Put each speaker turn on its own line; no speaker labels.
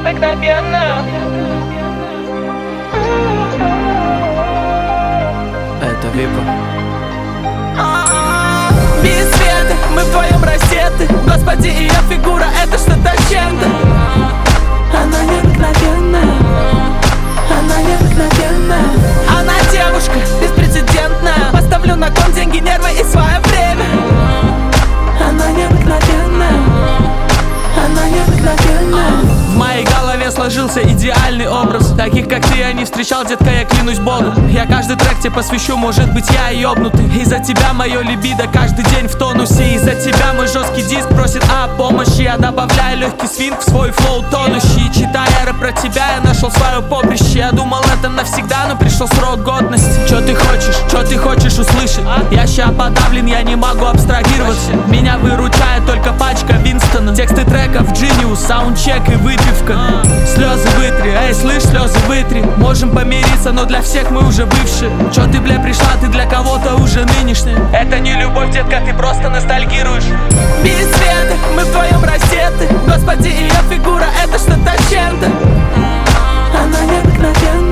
необыкновенно.
Это Випа.
Без света, мы вдвоем рассеты. Господи, ее фигура, это что-то с чем-то. Она необыкновенная. Она необыкновенная. Она девушка беспрецедентная. Поставлю на кон деньги, нервы и свое время. Она необыкновенная. Она необыкновенная. В моей голове сложился идеальный образ. Таких как ты я не встречал, детка, я клянусь Богу. Я каждый трек тебе посвящу, может быть я и ёбнутый. Из-за тебя мое либидо каждый день в тонусе. Из-за тебя мой жесткий диск просит о помощи. Я добавляю легкий свинг в свой флоу тонущий. Читая рэп про тебя, я нашел свое поприще. Я думал это навсегда, но пришел срок годности. Чё ты хочешь услышать? Я ща подавлен, я не могу абстрагироваться. Меня выручает только пачка Винстона. Тексты треков Genius, саундчек и выпивка. Слезы вытри, эй, слышь, слезы вытри. Можем помириться, но для всех мы уже бывшие. Чё ты, бля, пришла, ты для кого-то уже нынешняя. Это не любовь, детка, ты просто ностальгируешь. Без света, мы вдвоем рассеты. Господи, ее фигура, это что-то с чем-то. Она необыкновенная.